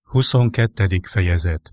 22. fejezet.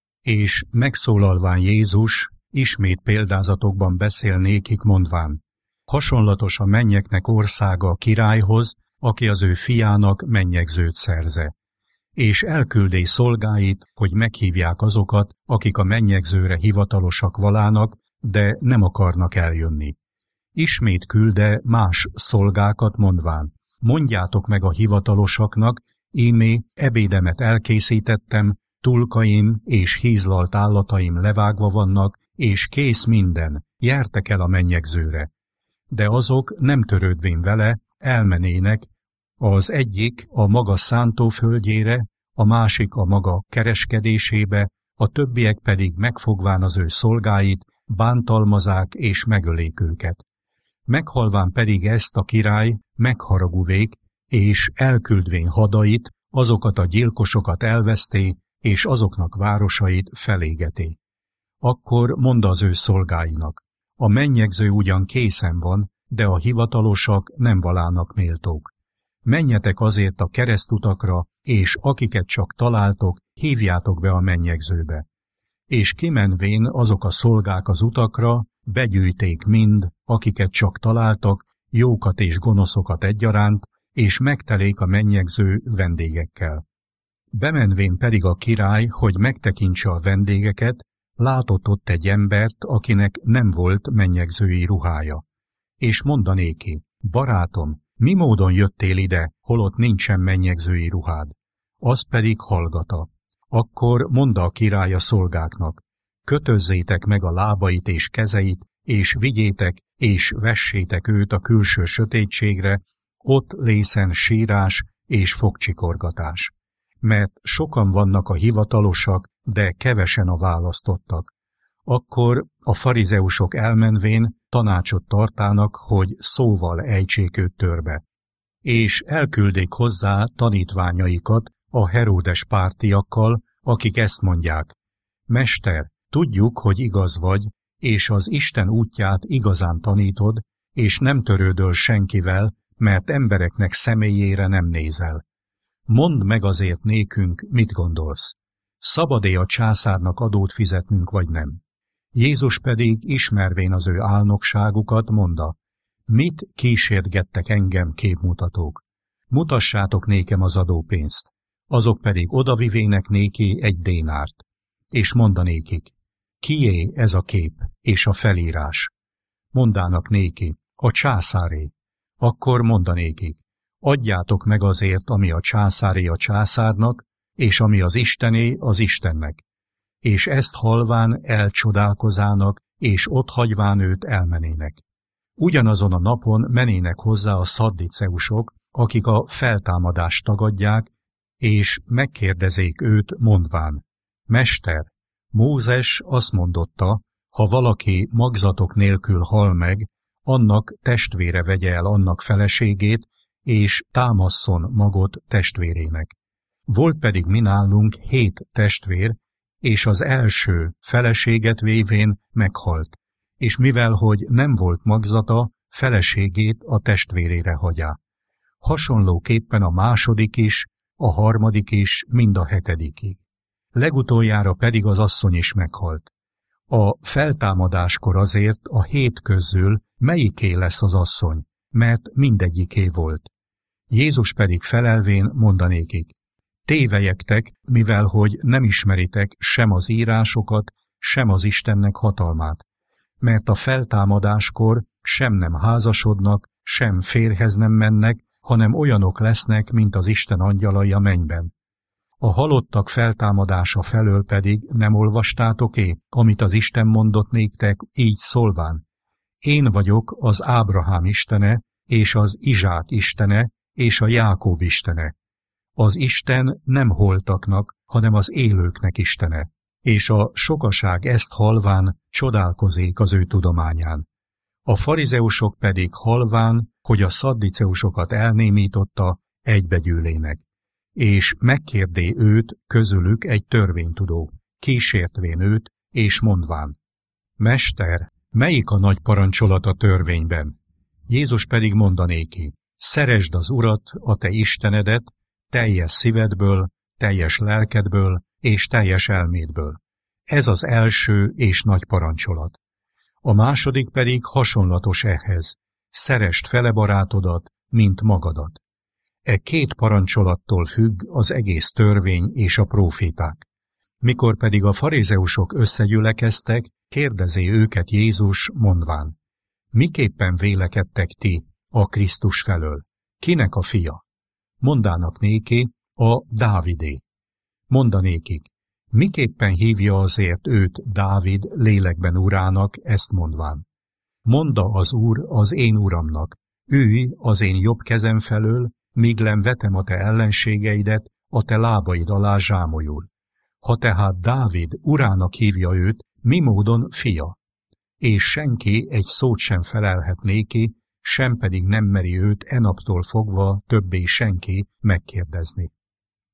És megszólalván Jézus ismét példázatokban beszél nékik mondván: hasonlatos a mennyeknek országa a királyhoz, aki az ő fiának mennyegzőt szerze. És elküldé szolgáit, hogy meghívják azokat, akik a mennyegzőre hivatalosak valának, de nem akarnak eljönni. Ismét külde más szolgákat mondván: mondjátok meg a hivatalosaknak, ímé ebédemet elkészítettem, tulkaim és hízlalt állataim levágva vannak, és kész minden, jertek el a mennyegzőre. De azok nem törődvén vele, elmenének, az egyik a maga szántóföldjére, a másik a maga kereskedésébe, a többiek pedig megfogván az ő szolgáit, bántalmazák és megölék őket. Meghalván pedig ezt a király megharagúvék, és elküldvén hadait, azokat a gyilkosokat elveszté, és azoknak városait felégeté. Akkor mondta az ő szolgáinak: a mennyegző ugyan készen van, de a hivatalosak nem valának méltók. Menjetek azért a keresztutakra, és akiket csak találtok, hívjátok be a mennyegzőbe. És kimenvén azok a szolgák az utakra, begyűjték mind, akiket csak találtak, jókat és gonoszokat egyaránt, és megtelék a mennyegző vendégekkel. Bemenvén pedig a király, hogy megtekintse a vendégeket, látott ott egy embert, akinek nem volt mennyegzői ruhája. És mondanéki: barátom, mi módon jöttél ide, holott nincsen mennyegzői ruhád? Az pedig hallgata. Akkor mondta a király a szolgáknak: kötözzétek meg a lábait és kezeit, és vigyétek, és vessétek őt a külső sötétségre, ott lészen sírás és fogcsikorgatás. Mert sokan vannak a hivatalosak, de kevesen a választottak. Akkor a farizeusok elmenvén tanácsot tartának, hogy szóval ejtsék őt törbe. És elküldék hozzá tanítványaikat a Heródes pártiakkal, akik ezt mondják: Mester, tudjuk, hogy igaz vagy, és az Isten útját igazán tanítod, és nem törődöl senkivel, mert embereknek személyére nem nézel. Mondd meg azért nékünk, mit gondolsz. Szabad-e a császárnak adót fizetnünk, vagy nem? Jézus pedig, ismervén az ő álnokságukat, mondta: mit kísérgettek engem, képmutatók? Mutassátok nékem az adópénzt. Azok pedig odavivének néki egy dénárt. És mondanékik: kié ez a kép és a felírás? Mondának néki: a császáré. Akkor mondanékik: adjátok meg azért, ami a császáré a császárnak, és ami az Istené az Istennek. És ezt halván elcsodálkozának, és otthagyván őt elmenének. Ugyanazon a napon menének hozzá a szaddiceusok, akik a feltámadást tagadják, és megkérdezék őt mondván: Mester, Mózes azt mondotta, ha valaki magzatok nélkül hal meg, annak testvére vegye el annak feleségét, és támasszon magot testvérének. Volt pedig mi nálunk 7 testvér, és az első feleséget vévén meghalt, és mivel hogy nem volt magzata, feleségét a testvérére hagyá. Hasonlóképpen a második is, a harmadik is, mind a 7. Legutoljára pedig az asszony is meghalt. A feltámadáskor azért a 7 közül melyiké lesz az asszony, mert mindegyiké volt. Jézus pedig felelvén mondanékik: tévejektek, mivel hogy nem ismeritek sem az írásokat, sem az Istennek hatalmát. Mert a feltámadáskor sem nem házasodnak, sem férjhez nem mennek, hanem olyanok lesznek, mint az Isten angyalai a mennyben. A halottak feltámadása felől pedig nem olvastátok-é, amit az Isten mondott néktek, így szólván: én vagyok az Ábrahám Istene, és az Izsák Istene, és a Jákob Istene. Az Isten nem holtaknak, hanem az élőknek Istene. És a sokaság ezt halván csodálkozik az ő tudományán. A farizeusok pedig halván, hogy a szaddiceusokat elnémította, egybegyűlének. És megkérdé őt közülük egy törvénytudó, kísértvén őt, és mondván: Mester, melyik a nagy parancsolat a törvényben? Jézus pedig mondanéki: szeresd az Urat, a te Istenedet, teljes szívedből, teljes lelkedből és teljes elmédből. Ez az első és nagy parancsolat. A második pedig hasonlatos ehhez. Szeresd fele barátodat, mint magadat. E két parancsolattól függ az egész törvény és a próféták. Mikor pedig a farizeusok összegyülekeztek, kérdezi őket Jézus, mondván: miképpen vélekedtek ti a Krisztus felől? Kinek a fia? Mondának néki, a Dávidé. Mondanékik: miképpen hívja azért őt Dávid lélekben urának, ezt mondván: mondta az Úr az én uramnak, ülj az én jobb kezem felől, míg vetem a te ellenségeidet a te lábaid alá zsámolyul. Ha tehát Dávid urának hívja őt, mi módon fia? És senki egy szót sem felelhet néki, sem pedig nem meri őt enaptól fogva többé senki megkérdezni.